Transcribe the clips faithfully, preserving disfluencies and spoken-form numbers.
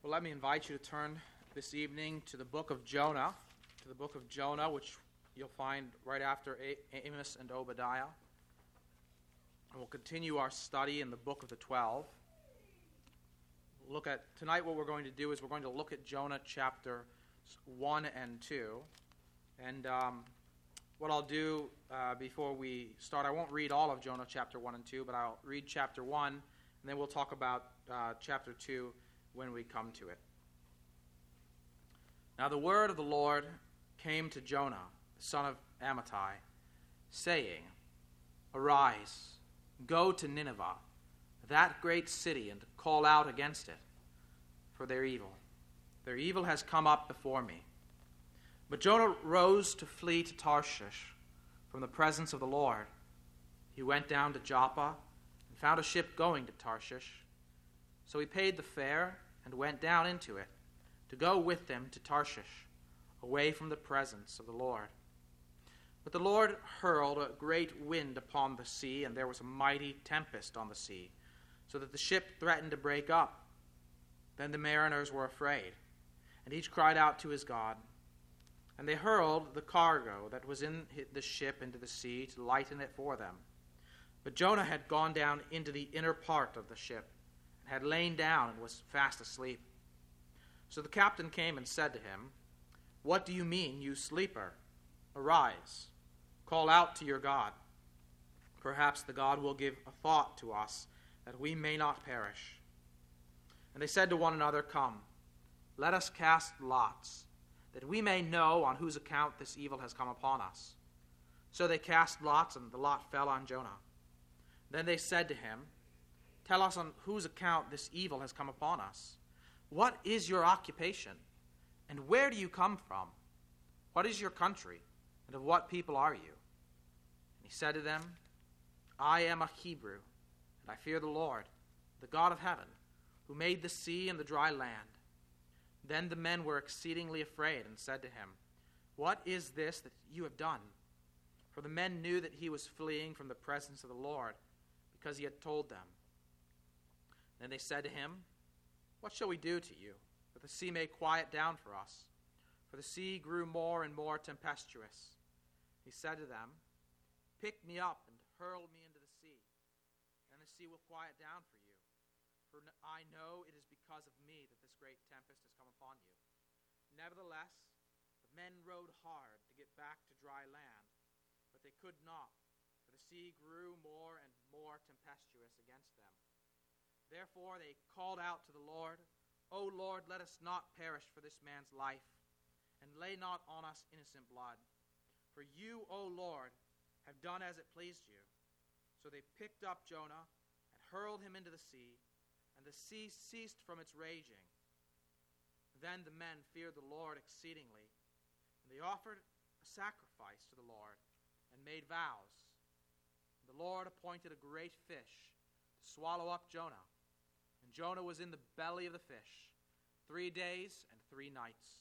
Well, let me invite you to turn this evening to the book of Jonah, to the book of Jonah, which you'll find right after Amos and Obadiah. And we'll continue our study in the book of the Twelve. We'll look at tonight. What we're going to do is we're going to look at Jonah chapter one and two, and um, what I'll do uh, before we start, I won't read all of Jonah chapter one and two, but I'll read chapter one, and then we'll talk about uh, chapter two when we come to it. Now the word of the Lord came to Jonah, the son of Amittai, saying, Arise, go to Nineveh, that great city, and call out against it, for their evil. Their evil has come up before me. But Jonah rose to flee to Tarshish from the presence of the Lord. He went down to Joppa and found a ship going to Tarshish. So he paid the fare and went down into it to go with them to Tarshish, away from the presence of the Lord. But the Lord hurled a great wind upon the sea, and there was a mighty tempest on the sea, so that the ship threatened to break up. Then the mariners were afraid, and each cried out to his God. And they hurled the cargo that was in the ship into the sea to lighten it for them. But Jonah had gone down into the inner part of the ship, and had lain down and was fast asleep. So the captain came and said to him, What do you mean, you sleeper? Arise, call out to your God. Perhaps the God will give a thought to us, that we may not perish. And they said to one another, Come, let us cast lots, that we may know on whose account this evil has come upon us. So they cast lots, and the lot fell on Jonah. Then they said to him, Tell us on whose account this evil has come upon us. What is your occupation, and where do you come from? What is your country, and of what people are you? And he said to them, I am a Hebrew, and I fear the Lord, the God of heaven, who made the sea and the dry land. Then the men were exceedingly afraid and said to him, What is this that you have done? For the men knew that he was fleeing from the presence of the Lord, because he had told them. Then they said to him, What shall we do to you, that the sea may quiet down for us? For the sea grew more and more tempestuous. He said to them, Pick me up and hurl me into the sea, and the sea will quiet down for you. For I know it is because of me that this great tempest has come upon you. Nevertheless, the men rowed hard to get back to dry land, but they could not, for the sea grew more and more tempestuous against them. Therefore they called out to the Lord, O Lord, let us not perish for this man's life, and lay not on us innocent blood. For you, O Lord, have done as it pleased you. So they picked up Jonah and hurled him into the sea, and the sea ceased from its raging. Then the men feared the Lord exceedingly, and they offered a sacrifice to the Lord and made vows. The Lord appointed a great fish to swallow up Jonah, and Jonah was in the belly of the fish three days and three nights.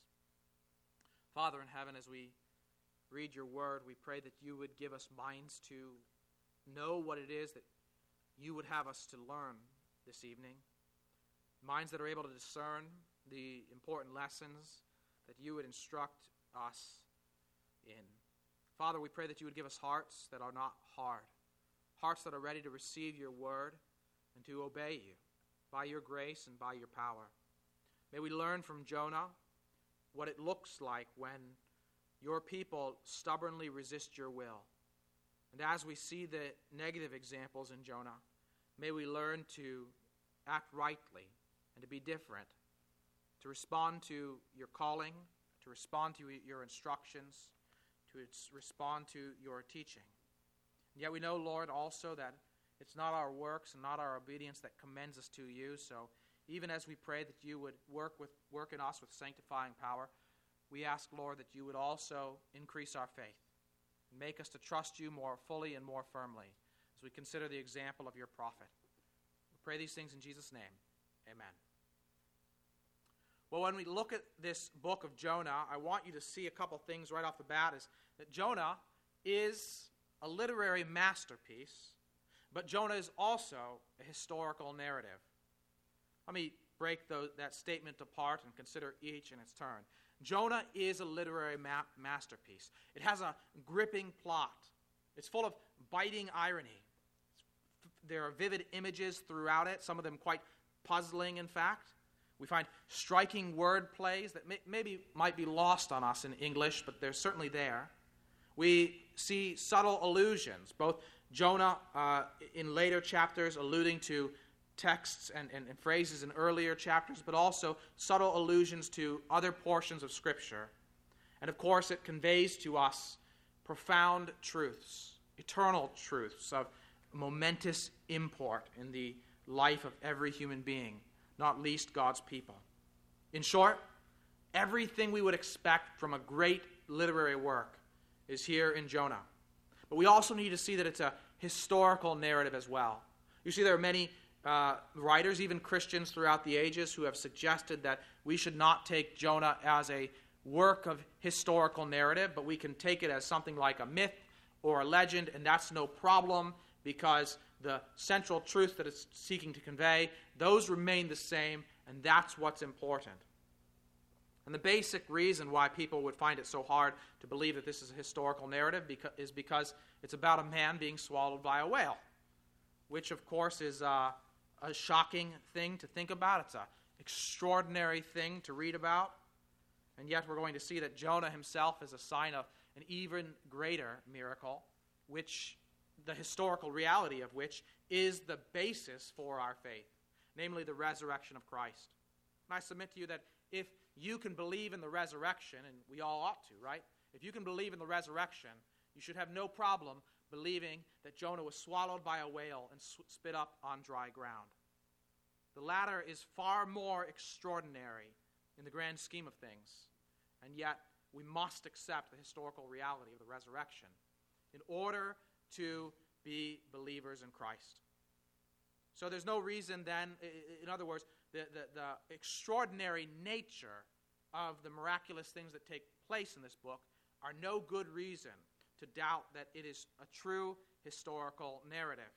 Father in heaven, as we read your word, we pray that you would give us minds to know what it is that you would have us to learn this evening, minds that are able to discern the important lessons that you would instruct us in. Father, we pray that you would give us hearts that are not hard, hearts that are ready to receive your word and to obey you by your grace and by your power. May we learn from Jonah what it looks like when your people stubbornly resist your will. And as we see the negative examples in Jonah, may we learn to act rightly and to be different, to respond to your calling, to respond to your instructions, to respond to your teaching. And yet we know, Lord, also that it's not our works and not our obedience that commends us to you. So even as we pray that you would work with work in us with sanctifying power, we ask, Lord, that you would also increase our faith and make us to trust you more fully and more firmly as we consider the example of your prophet. We pray these things in Jesus' name. Amen. Well, when we look at this book of Jonah, I want you to see a couple things right off the bat, is that Jonah is a literary masterpiece, but Jonah is also a historical narrative. Let me break those, that statement apart and consider each in its turn. Jonah is a literary ma- masterpiece. It has a gripping plot. It's full of biting irony. There are vivid images throughout it, some of them quite puzzling, in fact. We find striking word plays that may, maybe might be lost on us in English, but they're certainly there. We see subtle allusions, both Jonah uh, in later chapters alluding to texts and, and, and phrases in earlier chapters, but also subtle allusions to other portions of Scripture. And of course, it conveys to us profound truths, eternal truths of momentous import in the life of every human being, not least God's people. In short, everything we would expect from a great literary work is here in Jonah. But we also need to see that it's a historical narrative as well. You see, there are many uh, writers, even Christians throughout the ages, who have suggested that we should not take Jonah as a work of historical narrative, but we can take it as something like a myth or a legend, and that's no problem, because the central truth that it's seeking to convey, those remain the same, and that's what's important. And the basic reason why people would find it so hard to believe that this is a historical narrative is because it's about a man being swallowed by a whale, which, of course, is uh, a shocking thing to think about. It's an extraordinary thing to read about. And yet we're going to see that Jonah himself is a sign of an even greater miracle, which the historical reality of which is the basis for our faith, namely the resurrection of Christ. And I submit to you that if you can believe in the resurrection, and we all ought to, right? If you can believe in the resurrection, you should have no problem believing that Jonah was swallowed by a whale and spit up on dry ground. The latter is far more extraordinary in the grand scheme of things, and yet we must accept the historical reality of the resurrection in order to be believers in Christ. So there's no reason then, in other words, the, the, the extraordinary nature of the miraculous things that take place in this book are no good reason to doubt that it is a true historical narrative.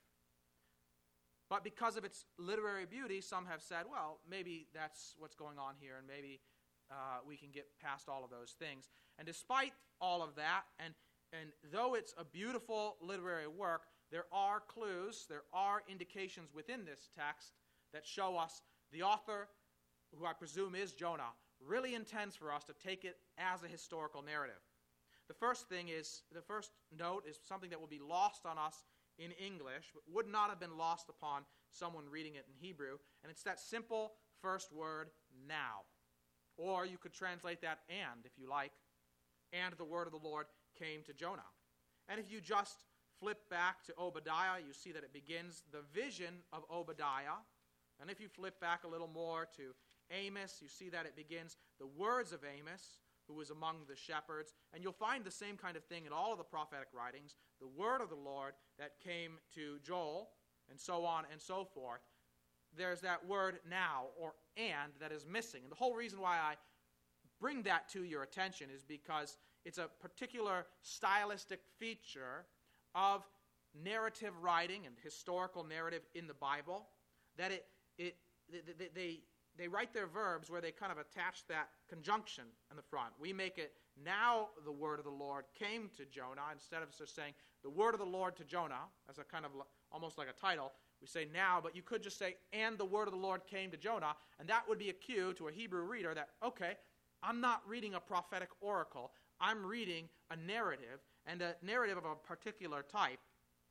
But because of its literary beauty, some have said, well, maybe that's what's going on here, and maybe uh, we can get past all of those things. And despite all of that, and And though it's a beautiful literary work, there are clues, there are indications within this text that show us the author, who I presume is Jonah, really intends for us to take it as a historical narrative. The first thing is, the first note is something that will be lost on us in English, but would not have been lost upon someone reading it in Hebrew, and it's that simple first word, now. Or you could translate that and, if you like, and the word of the Lord came to Jonah. And if you just flip back to Obadiah, you see that it begins the vision of Obadiah. And if you flip back a little more to Amos, you see that it begins the words of Amos, who was among the shepherds. And you'll find the same kind of thing in all of the prophetic writings, the word of the Lord that came to Joel, and so on and so forth. There's that word now, or and, that is missing. And the whole reason why I bring that to your attention is because it's a particular stylistic feature of narrative writing and historical narrative in the Bible, that it, it they, they, they write their verbs where they kind of attach that conjunction in the front. We make it, now the word of the Lord came to Jonah, instead of just saying the word of the Lord to Jonah, as a kind of almost like a title. We say now, but you could just say, and the word of the Lord came to Jonah, and that would be a cue to a Hebrew reader that, okay, I'm not reading a prophetic oracle. I'm reading a narrative, and a narrative of a particular type,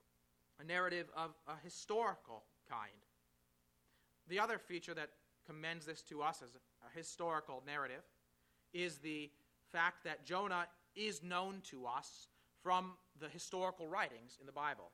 a narrative of a historical kind. The other feature that commends this to us as a historical narrative is the fact that Jonah is known to us from the historical writings in the Bible.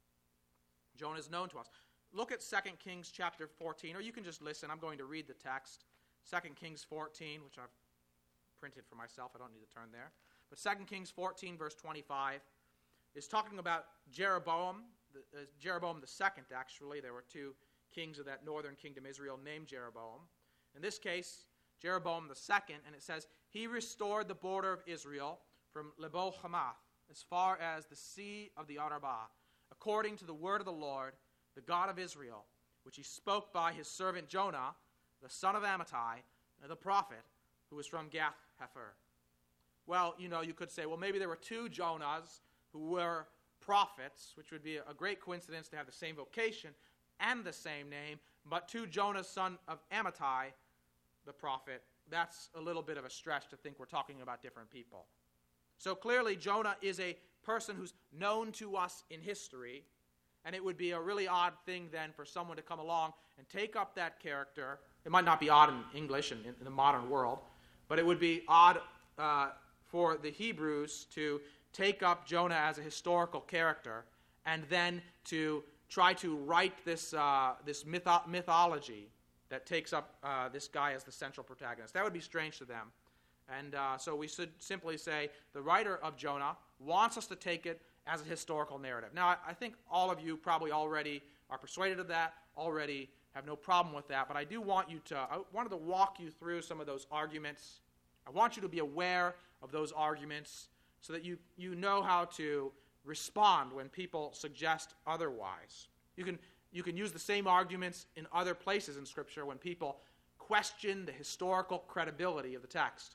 Jonah is known to us. Look at Second Kings chapter fourteen, or you can just listen. I'm going to read the text. Second Kings fourteen, which I've printed for myself. I don't need to turn there. But Second Kings fourteen, verse twenty-five, is talking about Jeroboam, the, uh, Jeroboam the second, actually. There were two kings of that northern kingdom, Israel, named Jeroboam. In this case, Jeroboam the second, and it says, he restored the border of Israel from Lebo Hamath as far as the sea of the Arabah, according to the word of the Lord, the God of Israel, which he spoke by his servant Jonah, the son of Amittai, the prophet, who was from Gath-hepher. Well, you know, you could say, well, maybe there were two Jonahs who were prophets, which would be a great coincidence to have the same vocation and the same name, but two Jonahs, son of Amittai, the prophet. That's a little bit of a stretch to think we're talking about different people. So clearly, Jonah is a person who's known to us in history, and it would be a really odd thing then for someone to come along and take up that character. It might not be odd in English and in, in the modern world, but it would be odd uh, for the Hebrews to take up Jonah as a historical character and then to try to write this uh, this mytho- mythology that takes up uh, this guy as the central protagonist. That would be strange to them. And uh, so we should simply say the writer of Jonah wants us to take it as a historical narrative. Now, I, I think all of you probably already are persuaded of that, already have no problem with that, but I do want you to, I wanted to walk you through some of those arguments. I want you to be aware of those arguments so that you, you know how to respond when people suggest otherwise. You can, you can use the same arguments in other places in Scripture when people question the historical credibility of the text.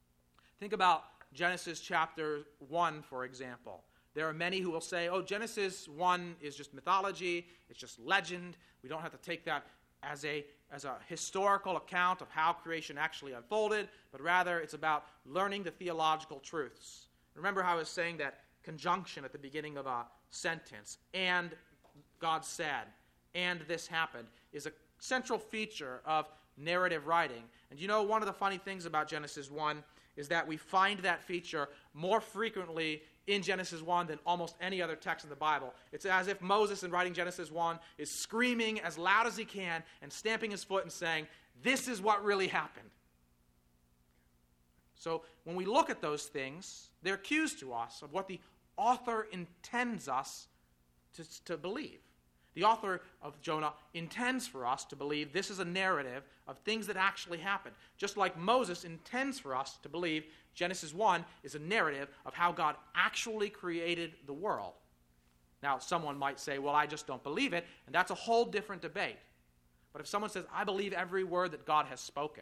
Think about Genesis chapter one, for example. There are many who will say, oh, Genesis one is just mythology, it's just legend. We don't have to take that as a, as a historical account of how creation actually unfolded, but rather it's about learning the theological truths. Remember how I was saying that conjunction at the beginning of a sentence, and God said, and this happened, is a central feature of narrative writing. And you know, one of the funny things about Genesis one is that we find that feature more frequently in Genesis one than almost any other text in the Bible. It's as if Moses, in writing Genesis one, is screaming as loud as he can and stamping his foot and saying, this is what really happened. So when we look at those things, they're cues to us of what the author intends us to, to believe. The author of Jonah intends for us to believe this is a narrative of things that actually happened. Just like Moses intends for us to believe Genesis one is a narrative of how God actually created the world. Now, someone might say, well, I just don't believe it, and that's a whole different debate. But if someone says, I believe every word that God has spoken,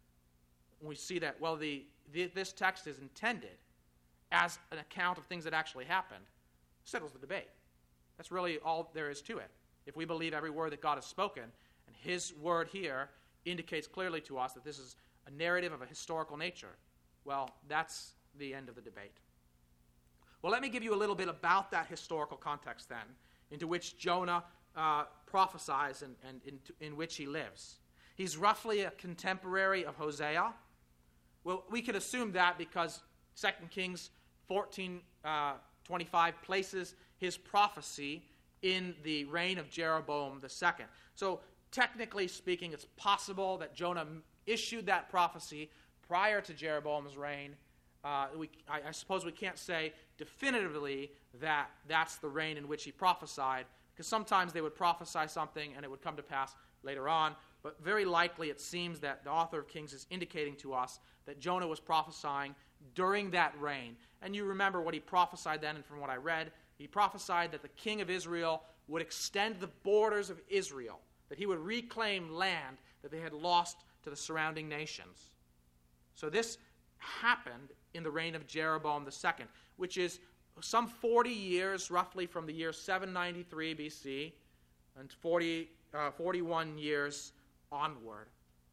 we see that, well, the, the this text is intended as an account of things that actually happened, settles the debate. That's really all there is to it. If we believe every word that God has spoken, and his word here indicates clearly to us that this is a narrative of a historical nature, well, that's the end of the debate. Well, let me give you a little bit about that historical context then, into which Jonah uh, prophesies and, and in, in which he lives. He's roughly a contemporary of Hosea. Well, we could assume that because Second Kings fourteen twenty-five places his prophecy in the reign of Jeroboam the second. So technically speaking, it's possible that Jonah issued that prophecy prior to Jeroboam's reign. Uh, we, I, I suppose we can't say definitively that that's the reign in which he prophesied, because sometimes they would prophesy something and it would come to pass later on. But very likely it seems that the author of Kings is indicating to us that Jonah was prophesying during that reign. And you remember what he prophesied then, and from what I read, he prophesied that the king of Israel would extend the borders of Israel, that he would reclaim land that they had lost to the surrounding nations. So this happened in the reign of Jeroboam the second, which is some forty years, roughly from the year seven ninety-three B C, and forty, uh, forty-one years onward.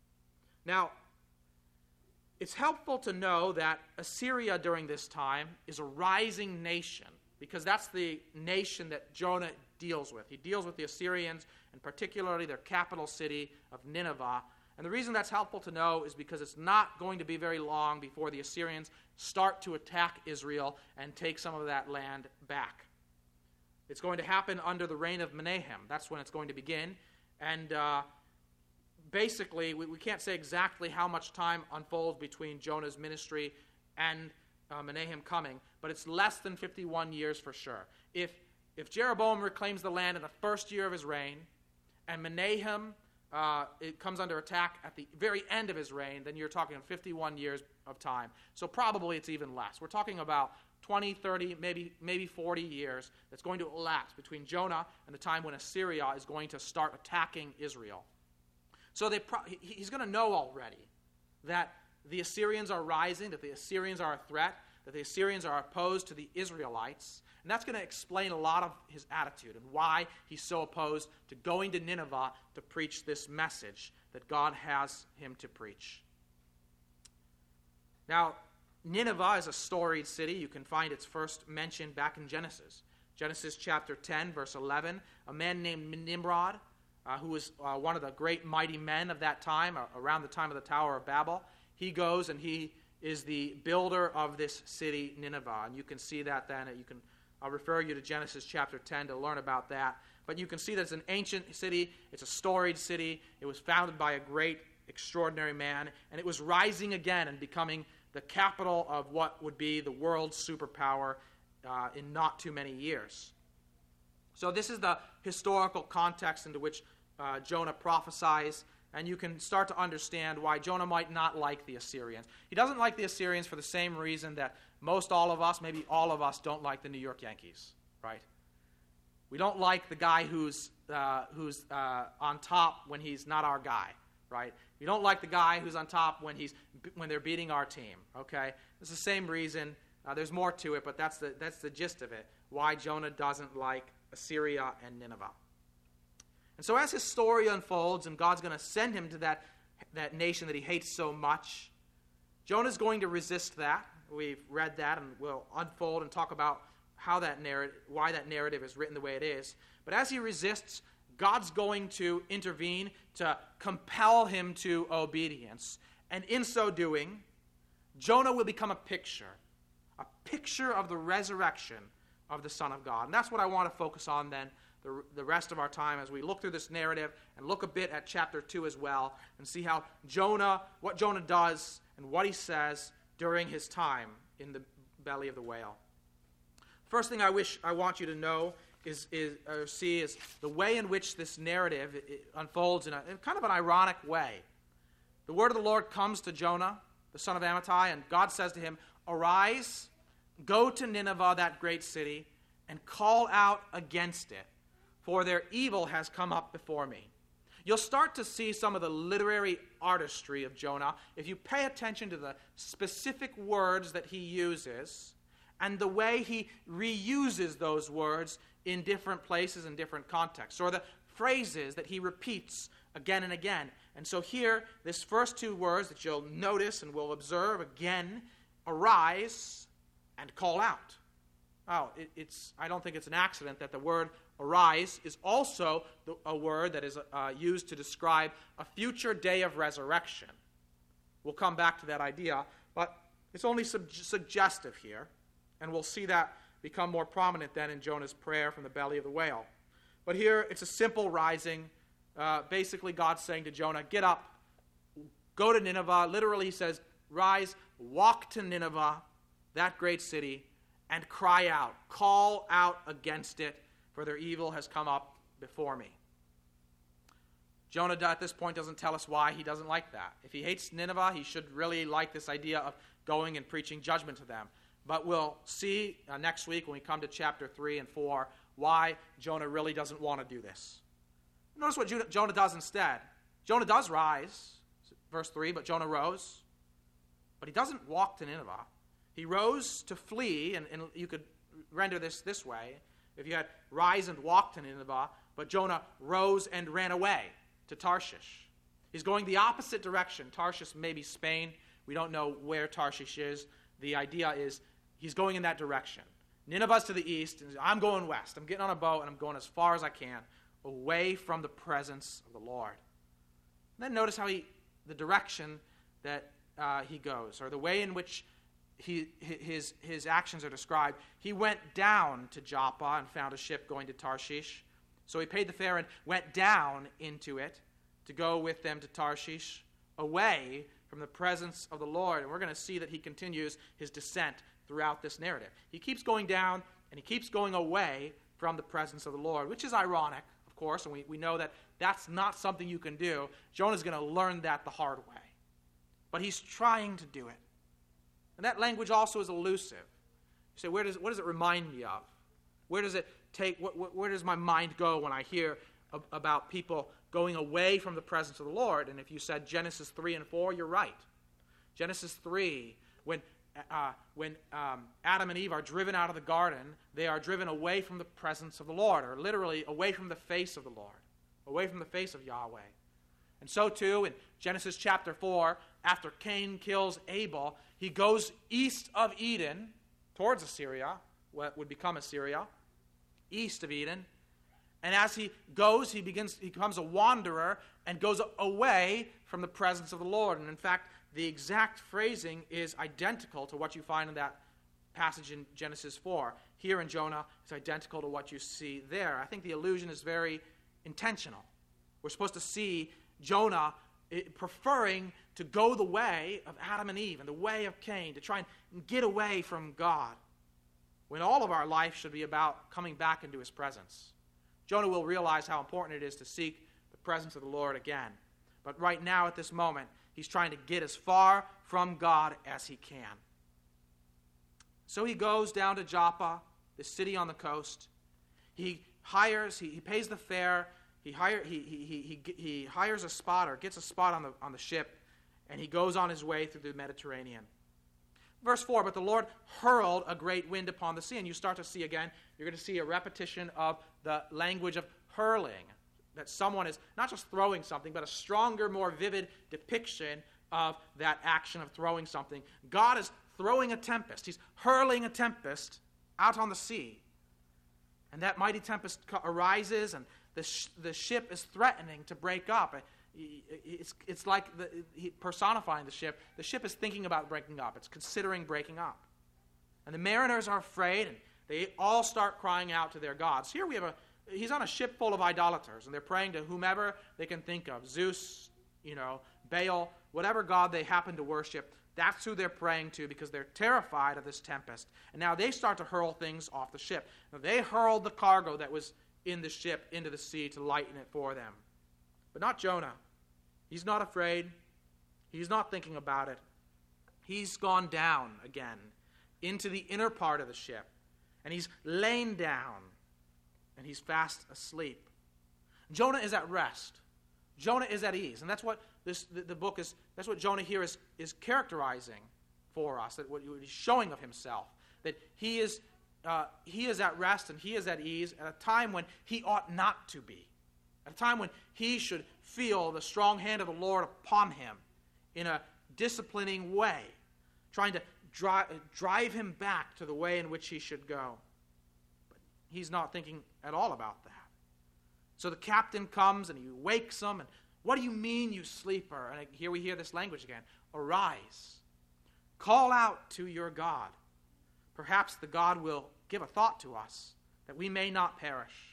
Now, it's helpful to know that Assyria during this time is a rising nation, because that's the nation that Jonah deals with. He deals with the Assyrians, and particularly their capital city of Nineveh. And the reason that's helpful to know is because it's not going to be very long before the Assyrians start to attack Israel and take some of that land back. It's going to happen under the reign of Menahem. That's when it's going to begin. And uh, basically, we, we can't say exactly how much time unfolds between Jonah's ministry and uh, Menahem coming, but it's less than fifty-one years for sure. If, if Jeroboam reclaims the land in the first year of his reign, and Menahem uh, it comes under attack at the very end of his reign, then you're talking fifty-one years of time. So probably it's even less. We're talking about twenty, thirty, maybe, maybe forty years that's going to elapse between Jonah and the time when Assyria is going to start attacking Israel. So they pro- he's going to know already that the Assyrians are rising, that the Assyrians are a threat, that the Assyrians are opposed to the Israelites. And that's going to explain a lot of his attitude and why he's so opposed to going to Nineveh to preach this message that God has him to preach. Now, Nineveh is a storied city. You can find its first mention back in Genesis. Genesis chapter ten, verse eleven, a man named Nimrod, uh, who was uh, one of the great mighty men of that time, uh, around the time of the Tower of Babel, he goes and he is the builder of this city, Nineveh. And you can see that then. You can, I'll refer you to Genesis chapter ten to learn about that. But you can see that it's an ancient city. It's a storied city. It was founded by a great, extraordinary man. And it was rising again and becoming the capital of what would be the world's superpower uh, in not too many years. So this is the historical context into which uh, Jonah prophesies. And you can start to understand why Jonah might not like the Assyrians. He doesn't like the Assyrians for the same reason that most all of us, maybe all of us, don't like the New York Yankees, right? We don't like the guy who's uh, who's uh, on top when he's not our guy, right? We don't like the guy who's on top when he's when they're beating our team, okay? It's the same reason. Uh, there's more to it, but that's the that's the gist of it. Why Jonah doesn't like Assyria and Nineveh. And so as his story unfolds and God's going to send him to that, that nation that he hates so much, Jonah's going to resist that. We've read that and we'll unfold and talk about how that narrative, why that narrative is written the way it is. But as he resists, God's going to intervene to compel him to obedience. And in so doing, Jonah will become a picture, a picture of the resurrection of the Son of God. And that's what I want to focus on then The, the rest of our time as we look through this narrative and look a bit at chapter two as well and see how Jonah, what Jonah does and what he says during his time in the belly of the whale. First thing I wish I want you to know is, is or see is the way in which this narrative it, it unfolds in, a, in kind of an ironic way. The word of the Lord comes to Jonah, the son of Amittai, and God says to him, "Arise, go to Nineveh, that great city, and call out against it, for their evil has come up before me." You'll start to see some of the literary artistry of Jonah if you pay attention to the specific words that he uses and the way he reuses those words in different places and different contexts, or the phrases that he repeats again and again. And so here, this first two words that you'll notice and will observe again, arise and call out. Oh, it, it's, I don't think it's an accident that the word arise is also the, a word that is uh, used to describe a future day of resurrection. We'll come back to that idea, but it's only sub- suggestive here, and we'll see that become more prominent then in Jonah's prayer from the belly of the whale. But here it's a simple rising. Uh, basically, God's saying to Jonah, get up, go to Nineveh. Literally, he says, rise, walk to Nineveh, that great city, and cry out, call out against it, for their evil has come up before me. Jonah at this point doesn't tell us why he doesn't like that. If he hates Nineveh, he should really like this idea of going and preaching judgment to them. But we'll see uh, next week when we come to chapter three and four why Jonah really doesn't want to do this. Notice what Judah, Jonah does instead. Jonah does rise, verse three, but Jonah rose. But he doesn't walk to Nineveh. He rose to flee, and, and you could render this this way. If you had rise and walk to Nineveh, but Jonah rose and ran away to Tarshish. He's going the opposite direction. Tarshish may be Spain. We don't know where Tarshish is. The idea is he's going in that direction. Nineveh's to the east, and I'm going west. I'm getting on a boat, and I'm going as far as I can, away from the presence of the Lord. And then notice how he, the direction that uh, he goes, or the way in which He, his, his actions are described. He went down to Joppa and found a ship going to Tarshish. So he paid the fare and went down into it to go with them to Tarshish, away from the presence of the Lord. And we're going to see that he continues his descent throughout this narrative. He keeps going down and he keeps going away from the presence of the Lord, which is ironic, of course, and we, we know that that's not something you can do. Jonah's going to learn that the hard way. But he's trying to do it. And that language also is elusive. You say, where does what does it remind me of? Where does it take? Wh- wh- where does my mind go when I hear ab- about people going away from the presence of the Lord. And if you said Genesis three and four, you're right. Genesis three, when uh, when um, Adam and Eve are driven out of the garden, they are driven away from the presence of the Lord, or literally away from the face of the Lord, away from the face of Yahweh. And so too, in Genesis chapter four, after Cain kills Abel, he goes east of Eden, towards Assyria, what would become Assyria, east of Eden. And as he goes, he begins, he becomes a wanderer and goes away from the presence of the Lord. And in fact, the exact phrasing is identical to what you find in that passage in Genesis four. Here in Jonah, it's identical to what you see there. I think the allusion is very intentional. We're supposed to see Jonah preferring to go the way of Adam and Eve and the way of Cain, to try and get away from God, when all of our life should be about coming back into his presence. Jonah will realize how important it is to seek the presence of the Lord again. But right now, at this moment, he's trying to get as far from God as he can. So he goes down to Joppa, the city on the coast. He hires, he, he pays the fare, he, hire, he, he, he, he, he hires a spot or gets a spot on the, on the ship, and he goes on his way through the Mediterranean. Verse four, but the Lord hurled a great wind upon the sea. And you start to see again, you're going to see a repetition of the language of hurling. That someone is not just throwing something, but a stronger, more vivid depiction of that action of throwing something. God is throwing a tempest. He's hurling a tempest out on the sea. And that mighty tempest arises, and the, sh- the ship is threatening to break up. It's, it's like the, he, personifying the ship. The ship is thinking about breaking up. It's considering breaking up. And the mariners are afraid, and they all start crying out to their gods. Here we have a, he's on a ship full of idolaters, and they're praying to whomever they can think of. Zeus, you know, Baal, whatever god they happen to worship, that's who they're praying to because they're terrified of this tempest. And now they start to hurl things off the ship. Now they hurled the cargo that was in the ship into the sea to lighten it for them. But not Jonah. He's not afraid. He's not thinking about it. He's gone down again into the inner part of the ship. And he's lain down. And he's fast asleep. Jonah is at rest. Jonah is at ease. And that's what this the, the book is, that's what Jonah here is, is characterizing for us. That what he's showing of himself. That he is, uh, he is at rest and he is at ease at a time when he ought not to be. At a time when he should feel the strong hand of the Lord upon him in a disciplining way, trying to dri- drive him back to the way in which he should go. But he's not thinking at all about that. So the captain comes and he wakes him, and what do you mean, you sleeper? And here we hear this language again. Arise, call out to your God. Perhaps the God will give a thought to us that we may not perish.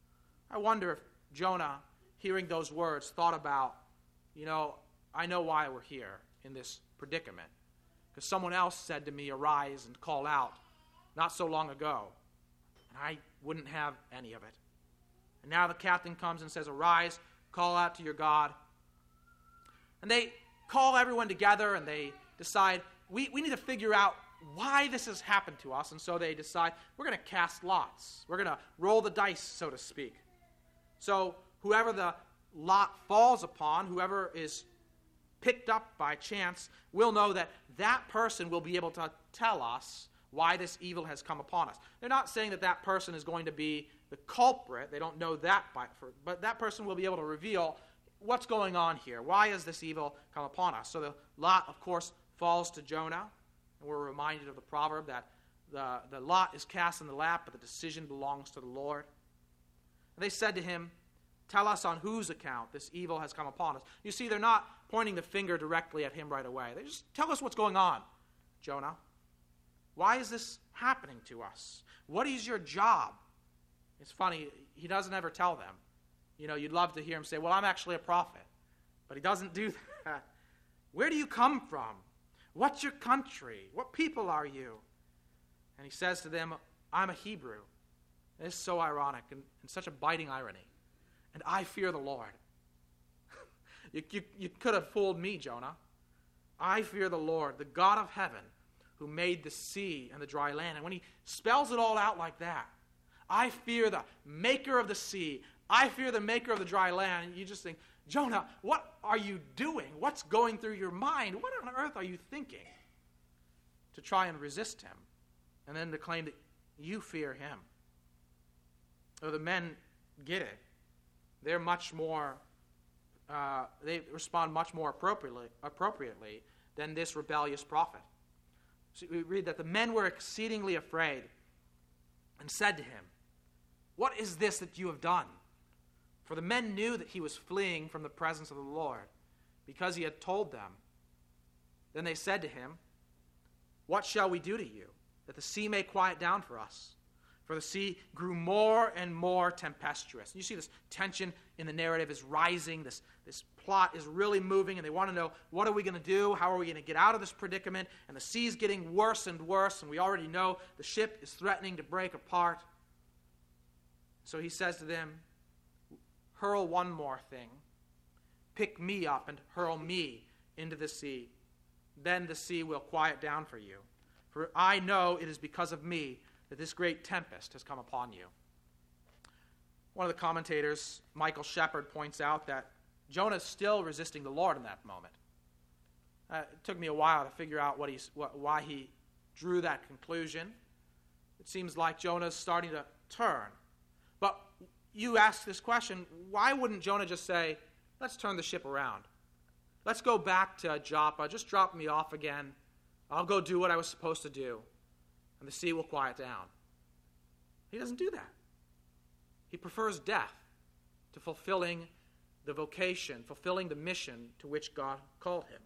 I wonder if Jonah, hearing those words, thought about, you know, I know why we're here in this predicament. Because someone else said to me, arise and call out, not so long ago. And I wouldn't have any of it. And now the captain comes and says, arise, call out to your God. And they call everyone together and they decide, we, we need to figure out why this has happened to us. And so they decide, we're going to cast lots. We're going to roll the dice, so to speak. So whoever the lot falls upon, whoever is picked up by chance, will know that that person will be able to tell us why this evil has come upon us. They're not saying that that person is going to be the culprit. They don't know that, by, for, but that person will be able to reveal what's going on here. Why has this evil come upon us? So the lot, of course, falls to Jonah. And we're reminded of the proverb that the, the lot is cast in the lap, but the decision belongs to the Lord. And they said to him, tell us on whose account this evil has come upon us. You see, they're not pointing the finger directly at him right away. They just tell us what's going on, Jonah. Why is this happening to us? What is your job? It's funny, he doesn't ever tell them. You know, you'd love to hear him say, well, I'm actually a prophet. But he doesn't do that. Where do you come from? What's your country? What people are you? And he says to them, I'm a Hebrew. And it's so ironic and, and such a biting irony. And I fear the Lord. you, you, you could have fooled me, Jonah. I fear the Lord, the God of heaven, who made the sea and the dry land. And when he spells it all out like that, I fear the maker of the sea I fear the maker of the dry land. And you just think, Jonah, what are you doing? What's going through your mind? What on earth are you thinking? To try and resist him, and then to claim that you fear him. Oh, the men get it. They're much more, uh, they respond much more appropriately, appropriately than this rebellious prophet. So we read that the men were exceedingly afraid and said to him, "What is this that you have done?" For the men knew that he was fleeing from the presence of the Lord, because he had told them. Then they said to him, "What shall we do to you, that the sea may quiet down for us?" For the sea grew more and more tempestuous. And you see this tension in the narrative is rising. This, this plot is really moving, and they want to know, what are we going to do? How are we going to get out of this predicament? And the sea's getting worse and worse, and we already know the ship is threatening to break apart. So he says to them, "Hurl one more thing. Pick me up and hurl me into the sea. Then the sea will quiet down for you. For I know it is because of me that this great tempest has come upon you." One of the commentators, Michael Shepard, points out that Jonah is still resisting the Lord in that moment. Uh, it took me a while to figure out what he's, what, why he drew that conclusion. It seems like Jonah is starting to turn. But you ask this question, why wouldn't Jonah just say, "Let's turn the ship around. Let's go back to Joppa. Just drop me off again. I'll go do what I was supposed to do, and the sea will quiet down"? He doesn't do that. He prefers death to fulfilling the vocation, fulfilling the mission to which God called him.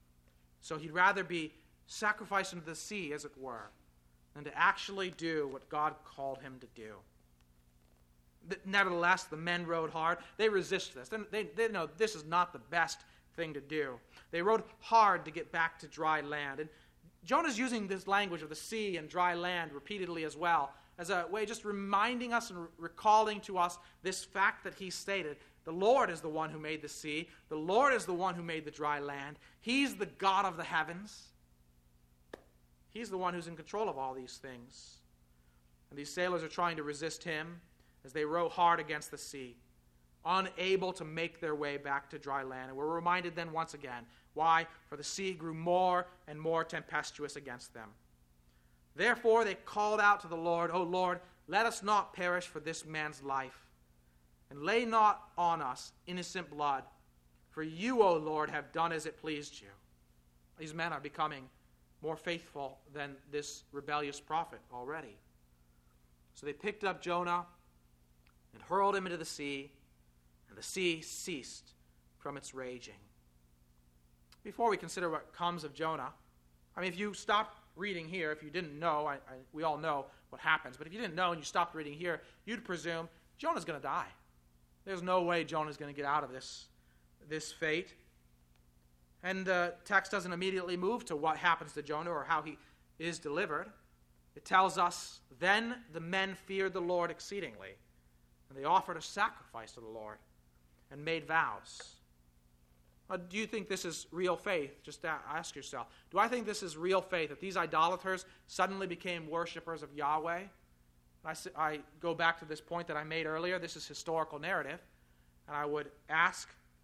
So he'd rather be sacrificed into the sea, as it were, than to actually do what God called him to do. Nevertheless, the men rowed hard. They resist this. They, they know this is not the best thing to do. They rowed hard to get back to dry land. And Jonah's using this language of the sea and dry land repeatedly as well, as a way just reminding us and re- recalling to us this fact that he stated. The Lord is the one who made the sea. The Lord is the one who made the dry land. He's the God of the heavens. He's the one who's in control of all these things. And these sailors are trying to resist him as they row hard against the sea, unable to make their way back to dry land. And we're reminded then once again, why? For the sea grew more and more tempestuous against them. Therefore they called out to the Lord, "O Lord, let us not perish for this man's life, and lay not on us innocent blood, for you, O Lord, have done as it pleased you." These men are becoming more faithful than this rebellious prophet already. So they picked up Jonah and hurled him into the sea, and the sea ceased from its raging. Before we consider what comes of Jonah, I mean, if you stopped reading here, if you didn't know, I, I, we all know what happens, but if you didn't know and you stopped reading here, you'd presume Jonah's going to die. There's no way Jonah's going to get out of this, this fate. And the text doesn't immediately move to what happens to Jonah or how he is delivered. It tells us, "Then the men feared the Lord exceedingly, and they offered a sacrifice to the Lord and made vows." Uh, do you think this is real faith? Just ask yourself. Do I think this is real faith, that these idolaters suddenly became worshipers of Yahweh? I, I go back to this point that I made earlier. This is historical narrative. And I would ask,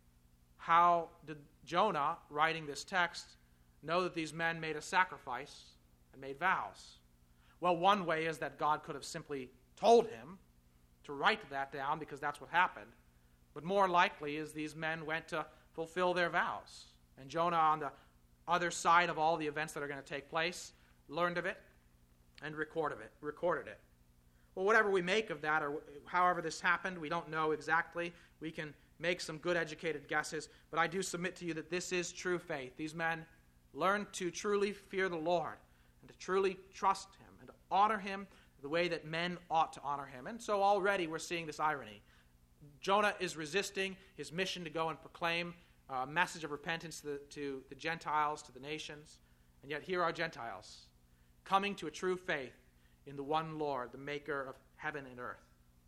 how did Jonah, writing this text, know that these men made a sacrifice and made vows? Well, one way is that God could have simply told him to write that down because that's what happened. But more likely is these men went to fulfill their vows. And Jonah, on the other side of all the events that are going to take place, learned of it and recorded it. Recorded it. Well, whatever we make of that, or however this happened, we don't know exactly. We can make some good educated guesses, but I do submit to you that this is true faith. These men learned to truly fear the Lord and to truly trust him and to honor him the way that men ought to honor him. And so already we're seeing this irony. Jonah is resisting his mission to go and proclaim a message of repentance to the, to the Gentiles, to the nations, and yet here are Gentiles coming to a true faith in the one Lord, the maker of heaven and earth.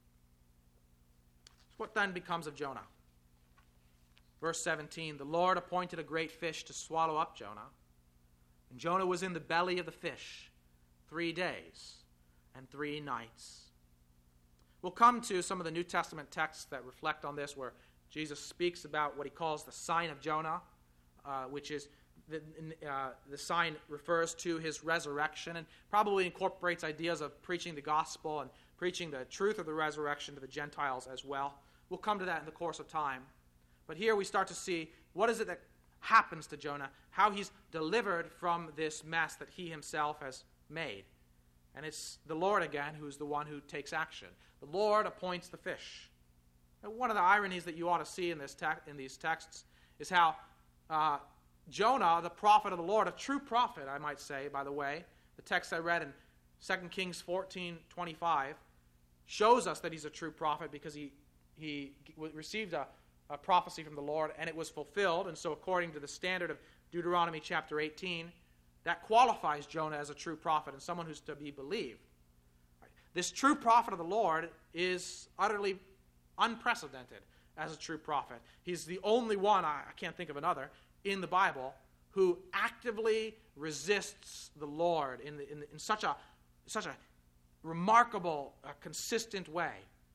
So what then becomes of Jonah? Verse seventeen, "The Lord appointed a great fish to swallow up Jonah, and Jonah was in the belly of the fish three days and three nights." We'll come to some of the New Testament texts that reflect on this, where Jesus speaks about what he calls the sign of Jonah, uh, which is the, uh, the sign refers to his resurrection and probably incorporates ideas of preaching the gospel and preaching the truth of the resurrection to the Gentiles as well. We'll come to that in the course of time. But here we start to see what is it that happens to Jonah, how he's delivered from this mess that he himself has made. And it's the Lord again who's the one who takes action. The Lord appoints the fish. And one of the ironies that you ought to see in, this te- in these texts is how uh, Jonah, the prophet of the Lord, a true prophet, I might say, by the way, the text I read in Second Kings fourteen twenty-five shows us that he's a true prophet because he, he received a, a prophecy from the Lord and it was fulfilled. And so according to the standard of Deuteronomy chapter eighteen, that qualifies Jonah as a true prophet and someone who's to be believed. This true prophet of the Lord is utterly unprecedented as a true prophet. He's the only one, I can't think of another, in the Bible who actively resists the Lord in, the, in, the, in such a such a remarkable, uh, consistent way.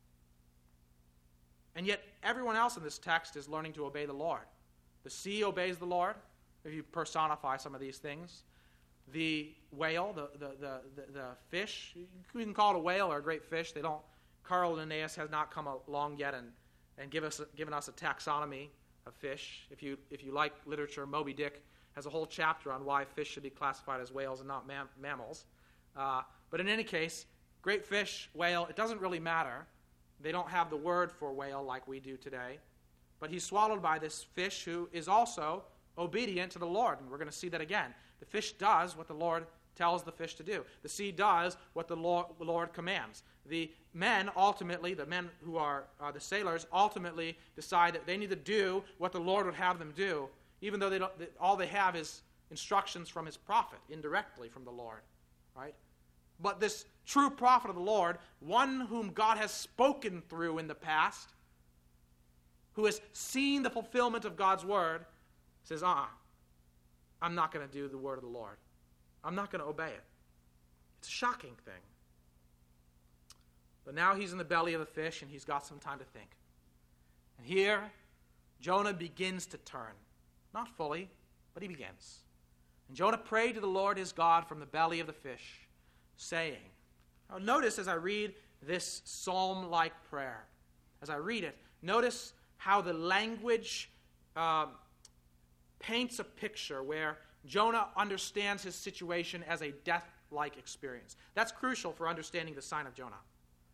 And yet everyone else in this text is learning to obey the Lord. The sea obeys the Lord, if you personify some of these things. The whale, the, the, the, the, the fish, you can call it a whale or a great fish. They don't, Carl Linnaeus has not come along yet and, and give us, given us a taxonomy of fish. If you, if you like literature, Moby Dick has a whole chapter on why fish should be classified as whales and not mam- mammals. Uh, but in any case, great fish, whale, it doesn't really matter. They don't have the word for whale like we do today. But he's swallowed by this fish who is also obedient to the Lord. And we're going to see that again. The fish does what the Lord tells the fish to do. The sea does what the Lord, the Lord commands. The men ultimately, the men who are uh, the sailors, ultimately decide that they need to do what the Lord would have them do, even though they don't, they, all they have is instructions from his prophet, indirectly from the Lord. Right? But this true prophet of the Lord, one whom God has spoken through in the past, who has seen the fulfillment of God's word, says, uh-uh, I'm not going to do the word of the Lord. I'm not going to obey it. It's a shocking thing. But now he's in the belly of the fish and he's got some time to think. And here, Jonah begins to turn. Not fully, but he begins. And Jonah prayed to the Lord his God from the belly of the fish, saying, now notice as I read this psalm-like prayer, as I read it, notice how the language uh, paints a picture where Jonah understands his situation as a death-like experience. That's crucial for understanding the sign of Jonah.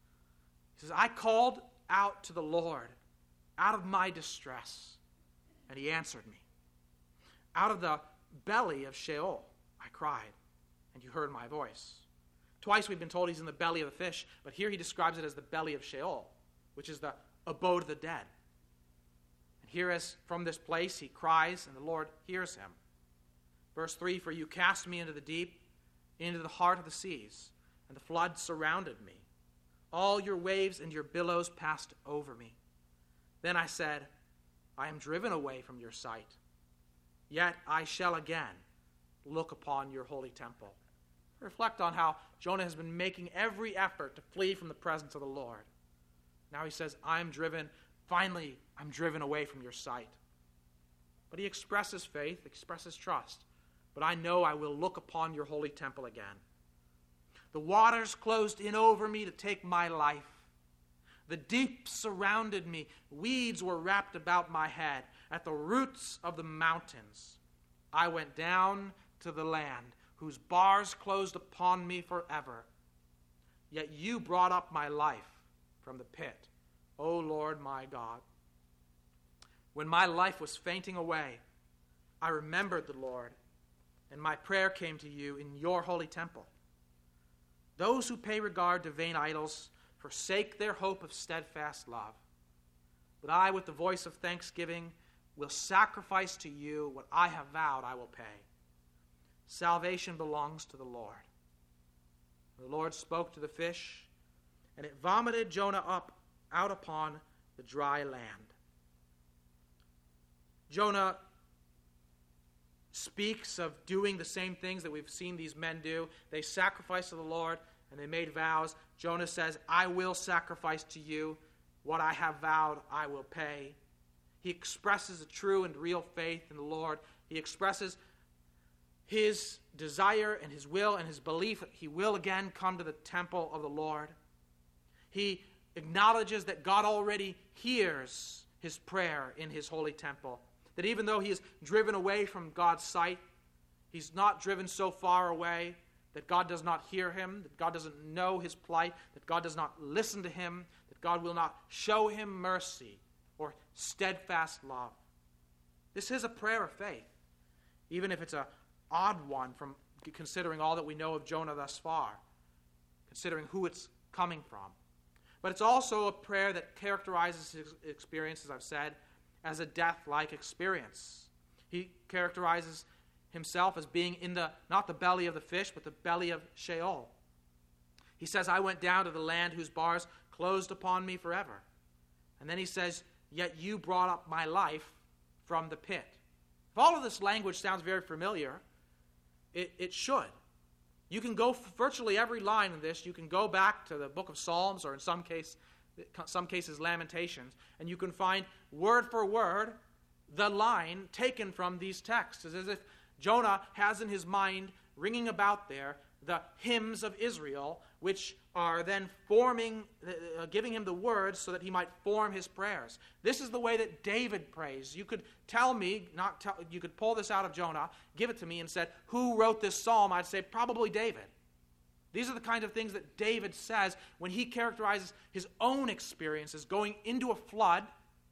He says, I called out to the Lord out of my distress, and he answered me. Out of the belly of Sheol I cried, and you heard my voice. Twice we've been told he's in the belly of the fish, but here he describes it as the belly of Sheol, which is the abode of the dead. And here as from this place he cries, and the Lord hears him. Verse three, for you cast me into the deep, into the heart of the seas, and the flood surrounded me. All your waves and your billows passed over me. Then I said, I am driven away from your sight. Yet I shall again look upon your holy temple. Reflect on how Jonah has been making every effort to flee from the presence of the Lord. Now he says, I'm driven, finally, I'm driven away from your sight. But he expresses faith, expresses trust. But I know I will look upon your holy temple again. The waters closed in over me to take my life. The deep surrounded me. Weeds were wrapped about my head. At the roots of the mountains, I went down to the land, whose bars closed upon me forever. Yet you brought up my life from the pit, O Lord my God. When my life was fainting away, I remembered the Lord, and my prayer came to you in your holy temple. Those who pay regard to vain idols forsake their hope of steadfast love. But I, with the voice of thanksgiving, will sacrifice to you what I have vowed I will pay. Salvation belongs to the Lord. The Lord spoke to the fish, and it vomited Jonah up out upon the dry land. Jonah speaks of doing the same things that we've seen these men do. They sacrifice to the Lord, and they made vows. Jonah says, I will sacrifice to you. What I have vowed, I will pay. He expresses a true and real faith in the Lord. He expresses his desire and his will and his belief that he will again come to the temple of the Lord. He acknowledges that God already hears his prayer in his holy temple. That even though he is driven away from God's sight, he's not driven so far away that God does not hear him, that God doesn't know his plight, that God does not listen to him, that God will not show him mercy or steadfast love. This is a prayer of faith, even if it's an odd one from considering all that we know of Jonah thus far, considering who it's coming from. But it's also a prayer that characterizes his experience, as I've said, as a death-like experience. He characterizes himself as being in the, not the belly of the fish, but the belly of Sheol. He says, I went down to the land whose bars closed upon me forever. And then he says, yet you brought up my life from the pit. If all of this language sounds very familiar, it, it should. You can go virtually every line in this. You can go back to the book of Psalms, or in some case, some cases Lamentations, and you can find word for word the line taken from these texts. It's as if Jonah has in his mind, ringing about there, the hymns of Israel, which are then forming, uh, giving him the words so that he might form his prayers. This is the way that David prays. You could tell me, not tell, you could pull this out of Jonah, give it to me and said, who wrote this psalm? I'd say probably David. These are the kind of things that David says when he characterizes his own experiences going into a flood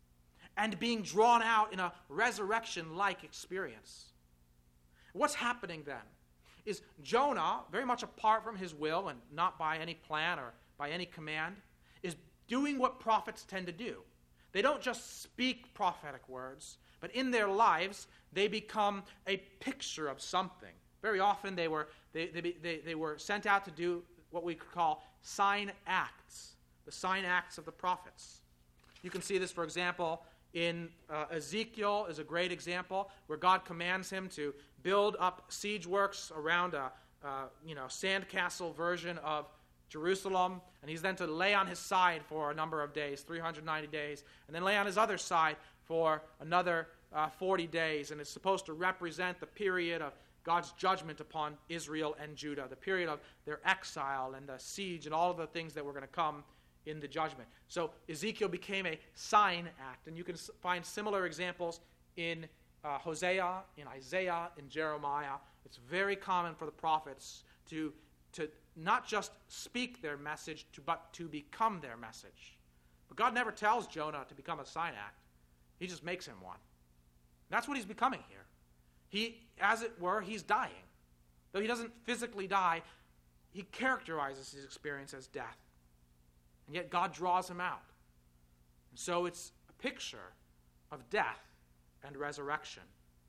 and being drawn out in a resurrection-like experience. What's happening then is Jonah, very much apart from his will and not by any plan or by any command, is doing what prophets tend to do. They don't just speak prophetic words, but in their lives they become a picture of something. Very often they were they, they, they, they were sent out to do what we could call sign acts, the sign acts of the prophets. You can see this, for example, in uh, Ezekiel is a great example where God commands him to build up siege works around a uh, you know sandcastle version of Jerusalem, and he's then to lay on his side for a number of days, three hundred ninety days, and then lay on his other side for another uh, forty days, and it's supposed to represent the period of God's judgment upon Israel and Judah, the period of their exile and the siege and all of the things that were going to come in the judgment. So Ezekiel became a sign act, and you can find similar examples in uh, Hosea, in Isaiah, in Jeremiah. It's very common for the prophets to, to not just speak their message, to, but to become their message. But God never tells Jonah to become a sign act. He just makes him one. That's what he's becoming here. He, as it were, he's dying. Though he doesn't physically die, he characterizes his experience as death. And yet God draws him out. And so it's a picture of death and resurrection.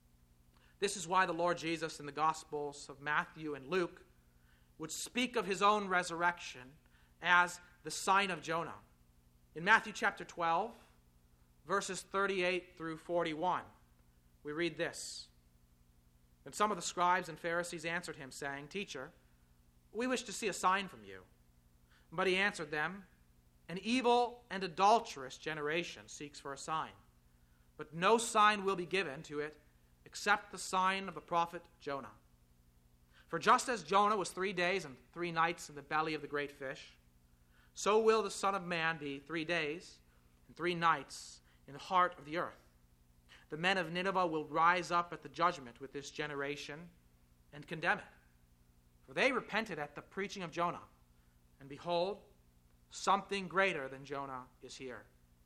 This is why the Lord Jesus in the Gospels of Matthew and Luke would speak of his own resurrection as the sign of Jonah. In Matthew chapter twelve, verses thirty-eight through forty-one, we read this. And some of the scribes and Pharisees answered him, saying, Teacher, we wish to see a sign from you. But he answered them, An evil and adulterous generation seeks for a sign, but no sign will be given to it except the sign of the prophet Jonah. For just as Jonah was three days and three nights in the belly of the great fish, so will the Son of Man be three days and three nights in the heart of the earth. The men of Nineveh will rise up at the judgment with this generation and condemn it. For they repented at the preaching of Jonah, and behold, something greater than Jonah is here.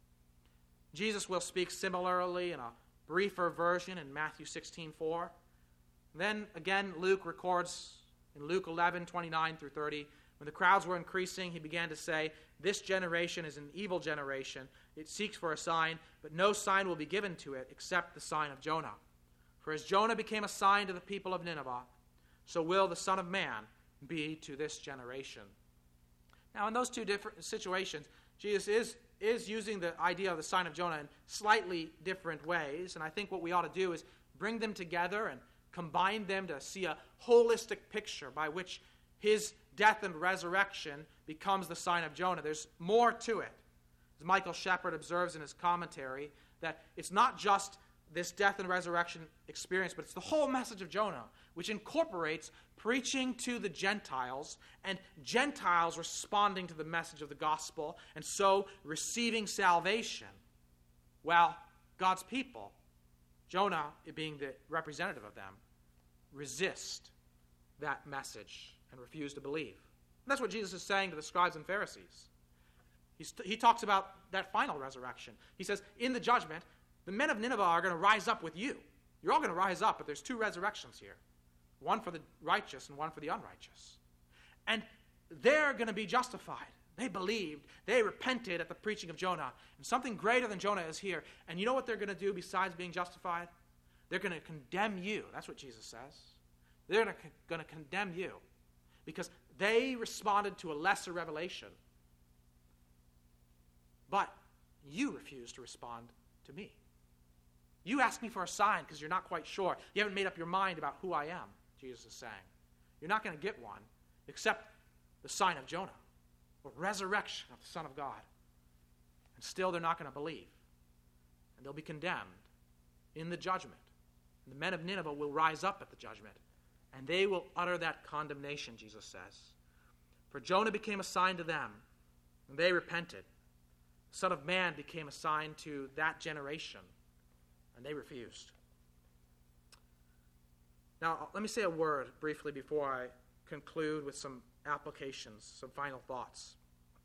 Jesus will speak similarly in a briefer version in Matthew sixteen four. Then again, Luke records in Luke eleven twenty-nine through thirty, when the crowds were increasing, he began to say, This generation is an evil generation. It seeks for a sign, but no sign will be given to it except the sign of Jonah. For as Jonah became a sign to the people of Nineveh, so will the Son of Man be to this generation. Now, in those two different situations, Jesus is, is using the idea of the sign of Jonah in slightly different ways, and I think what we ought to do is bring them together and combine them to see a holistic picture by which his death and resurrection becomes the sign of Jonah. There's more to it. As Michael Shepard observes in his commentary, that it's not just this death and resurrection experience, but it's the whole message of Jonah, which incorporates preaching to the Gentiles and Gentiles responding to the message of the gospel and so receiving salvation, while God's people, Jonah being the representative of them, resist that message and refuse to believe. And that's what Jesus is saying to the scribes and Pharisees. He's, he talks about that final resurrection. He says, in the judgment, the men of Nineveh are going to rise up with you. You're all going to rise up, but there's two resurrections here. One for the righteous and one for the unrighteous. And they're going to be justified. They believed. They repented at the preaching of Jonah. And something greater than Jonah is here. And you know what they're going to do besides being justified? They're going to condemn you. That's what Jesus says. They're going to condemn you because they responded to a lesser revelation. But you refuse to respond to me. You ask me for a sign because you're not quite sure. You haven't made up your mind about who I am, Jesus is saying. You're not going to get one except the sign of Jonah, or resurrection of the Son of God. And still they're not going to believe. And they'll be condemned in the judgment. And the men of Nineveh will rise up at the judgment, and they will utter that condemnation, Jesus says. For Jonah became a sign to them, and they repented. The Son of Man became a sign to that generation, and they refused. Now, let me say a word briefly before I conclude with some applications, some final thoughts.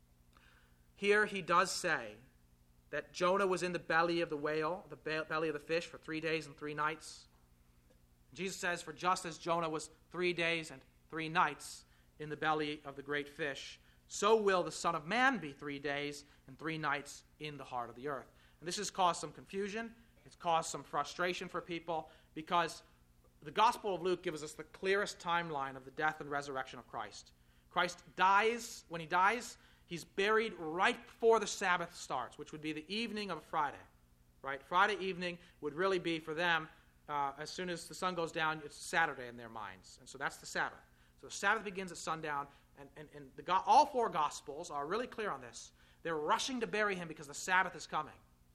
Here he does say that Jonah was in the belly of the whale, the belly of the fish, for three days and three nights. Jesus says, for just as Jonah was three days and three nights in the belly of the great fish, so will the Son of Man be three days and three nights in the heart of the earth. And this has caused some confusion. It's caused some frustration for people because the Gospel of Luke gives us the clearest timeline of the death and resurrection of Christ. Christ dies. When he dies, he's buried right before the Sabbath starts, which would be the evening of Friday. Right? Friday evening would really be for them, uh, as soon as the sun goes down, it's Saturday in their minds. And so that's the Sabbath. So the Sabbath begins at sundown, and, and, and the, all four Gospels are really clear on this. They're rushing to bury him because the Sabbath is coming.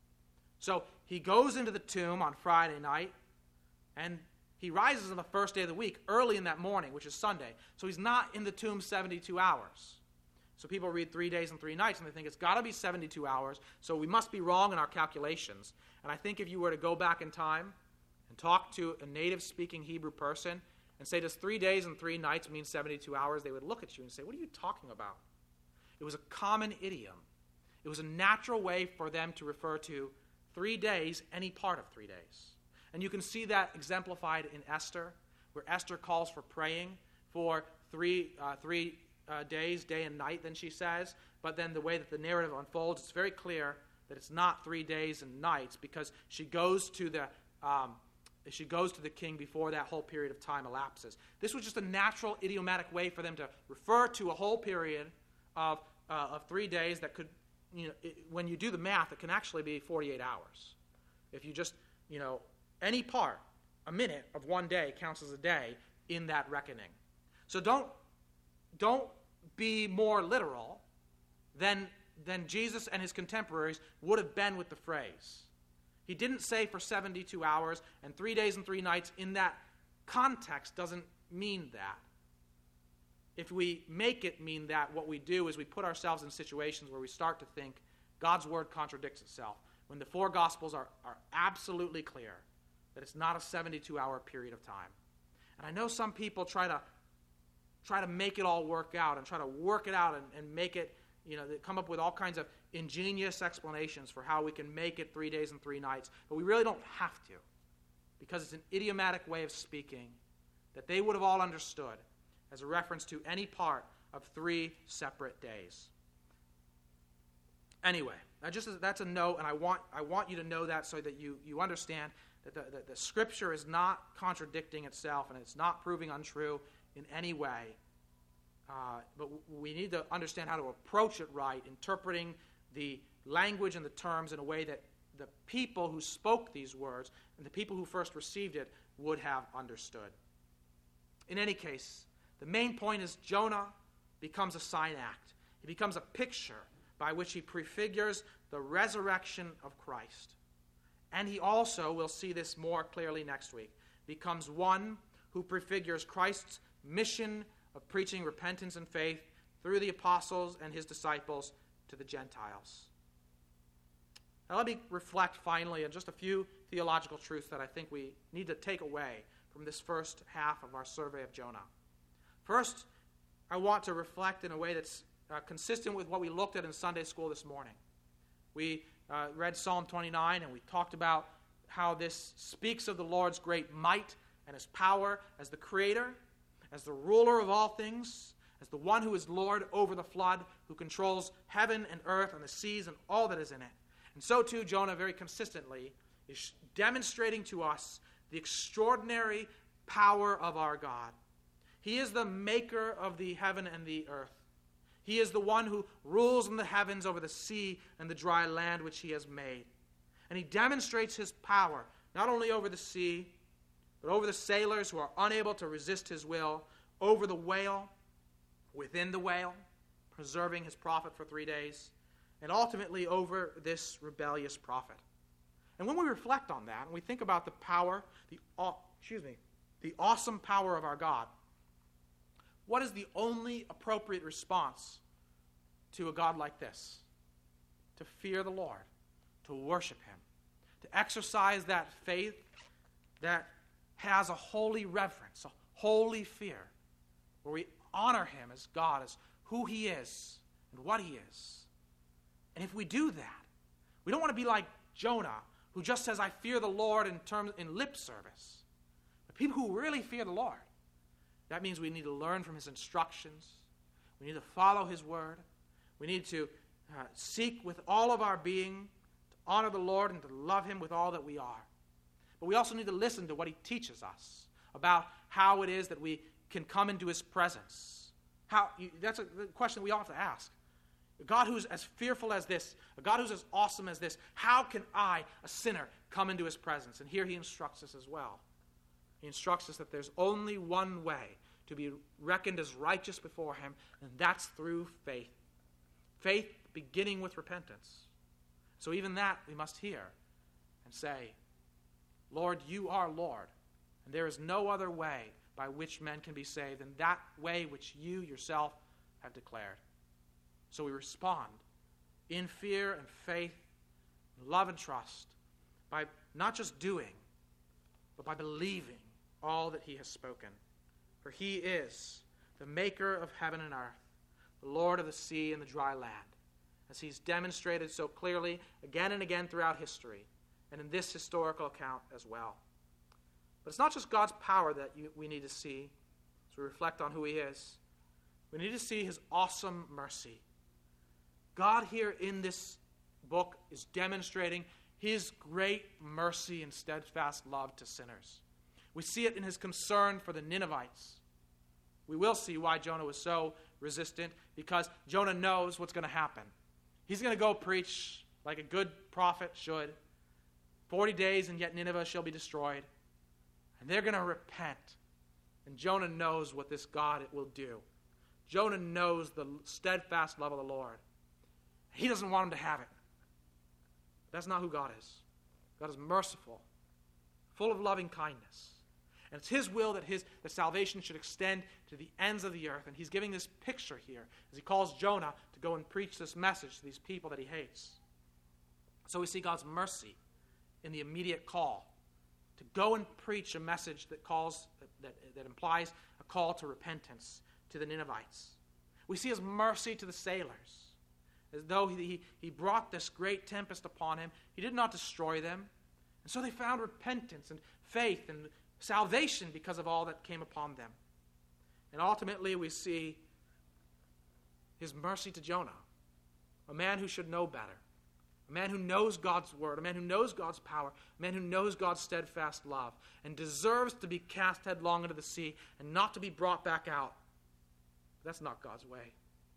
So he goes into the tomb on Friday night, and he rises on the first day of the week, early in that morning, which is Sunday. So he's not in the tomb seventy-two hours. So people read three days and three nights, and they think it's got to be seventy-two hours, so we must be wrong in our calculations. And I think if you were to go back in time and talk to a native-speaking Hebrew person and say, does three days and three nights mean seventy-two hours? They would look at you and say, what are you talking about? It was a common idiom. It was a natural way for them to refer to three days, any part of three days. And you can see that exemplified in Esther, where Esther calls for praying for three uh, three uh, days, day and night, then she says. But then the way that the narrative unfolds, it's very clear that it's not three days and nights because she goes to the um, she goes to the king before that whole period of time elapses. This was just a natural idiomatic way for them to refer to a whole period of uh, of three days that could, you know, it, when you do the math, it can actually be forty-eight hours. If you just, you know, any part, a minute of one day counts as a day in that reckoning. So don't, don't be more literal than, than Jesus and his contemporaries would have been with the phrase. He didn't say for seventy-two hours, and three days and three nights in that context doesn't mean that. If we make it mean that, what we do is we put ourselves in situations where we start to think God's word contradicts itself, when the four Gospels are, are absolutely clear that it's not a seventy-two hour period of time. And I know some people try to try to make it all work out and try to work it out and, and make it, you know, they come up with all kinds of ingenious explanations for how we can make it three days and three nights. But we really don't have to, because it's an idiomatic way of speaking that they would have all understood as a reference to any part of three separate days. Anyway, I just that's a note, and I want I want you to know that so that you, you understand that the, the, the Scripture is not contradicting itself, and it's not proving untrue in any way. Uh, but we need to understand how to approach it right, interpreting the language and the terms in a way that the people who spoke these words and the people who first received it would have understood. In any case, the main point is Jonah becomes a sign act. He becomes a picture by which he prefigures the resurrection of Christ. And he also, we'll see this more clearly next week, becomes one who prefigures Christ's mission of preaching repentance and faith through the apostles and his disciples to the Gentiles. Now let me reflect finally on just a few theological truths that I think we need to take away from this first half of our survey of Jonah. First, I want to reflect in a way that's uh, consistent with what we looked at in Sunday school this morning. We uh, read Psalm twenty-nine, and we talked about how this speaks of the Lord's great might and his power as the creator, as the ruler of all things, as the one who is Lord over the flood, who controls heaven and earth and the seas and all that is in it. And so too, Jonah very consistently is demonstrating to us the extraordinary power of our God. He is the maker of the heaven and the earth. He is the one who rules in the heavens over the sea and the dry land which he has made. And he demonstrates his power not only over the sea, but over the sailors who are unable to resist his will, over the whale, within the whale, preserving his prophet for three days, and ultimately over this rebellious prophet. And when we reflect on that, and we think about the power, the excuse me, the awesome power of our God, what is the only appropriate response to a God like this? To fear the Lord, to worship him, to exercise that faith that has a holy reverence, a holy fear, where we honor him as God, as who he is and what he is. And if we do that, we don't want to be like Jonah, who just says, I fear the Lord in terms in lip service. But people who really fear the Lord, that means we need to learn from his instructions. We need to follow his word. We need to uh, seek with all of our being to honor the Lord and to love him with all that we are. But we also need to listen to what he teaches us about how it is that we can come into his presence. How, that's a question we all have to ask. A God who's as fearful as this, a God who's as awesome as this, how can I, a sinner, come into his presence? And here he instructs us as well. He instructs us that there's only one way to be reckoned as righteous before him, and that's through faith. Faith beginning with repentance. So even that we must hear and say, Lord, you are Lord, and there is no other way by which men can be saved than that way which you yourself have declared. So we respond in fear and faith, love and trust, by not just doing, but by believing all that he has spoken. For he is the maker of heaven and earth, the Lord of the sea and the dry land, as he's demonstrated so clearly again and again throughout history, and in this historical account as well. But it's not just God's power that you, we need to see as we reflect on who he is. We need to see his awesome mercy. God here in this book is demonstrating his great mercy and steadfast love to sinners. We see it in his concern for the Ninevites. We will see why Jonah was so resistant, because Jonah knows what's going to happen. He's going to go preach like a good prophet should. Forty days and yet Nineveh shall be destroyed. And they're going to repent. And Jonah knows what this God will do. Jonah knows the steadfast love of the Lord. He doesn't want them to have it. That's not who God is. God is merciful, full of loving kindness. And it's his will that his that salvation should extend to the ends of the earth. And he's giving this picture here as he calls Jonah to go and preach this message to these people that he hates. So we see God's mercy in the immediate call to go and preach a message that calls that, that, that implies a call to repentance to the Ninevites. We see his mercy to the sailors. As though he, he brought this great tempest upon him, he did not destroy them. And so they found repentance and faith and salvation because of all that came upon them. And ultimately we see his mercy to Jonah, a man who should know better, a man who knows God's word, a man who knows God's power, a man who knows God's steadfast love, and deserves to be cast headlong into the sea and not to be brought back out. But that's not God's way.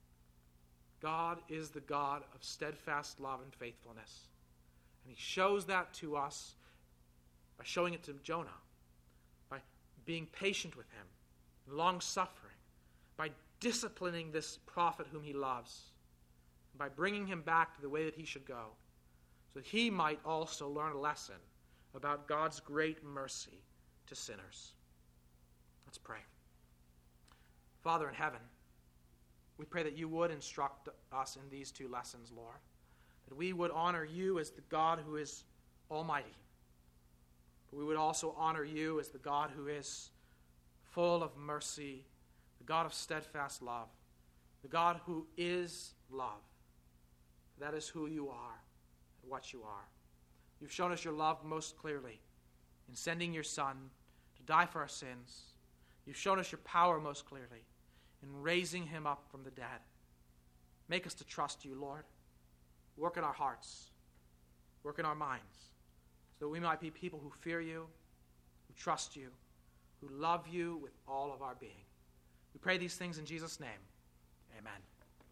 God is the God of steadfast love and faithfulness. And he shows that to us by showing it to Jonah, by being patient with him, long-suffering, by disciplining this prophet whom he loves, by bringing him back to the way that he should go, so that he might also learn a lesson about God's great mercy to sinners. Let's pray. Father in heaven, we pray that you would instruct us in these two lessons, Lord, that we would honor you as the God who is almighty, but we would also honor you as the God who is full of mercy, the God of steadfast love, the God who is love. That is who you are and what you are. You've shown us your love most clearly in sending your Son to die for our sins. You've shown us your power most clearly in raising him up from the dead. Make us to trust you, Lord. Work in our hearts. Work in our minds, so that we might be people who fear you, who trust you, who love you with all of our being. We pray these things in Jesus' name. Amen.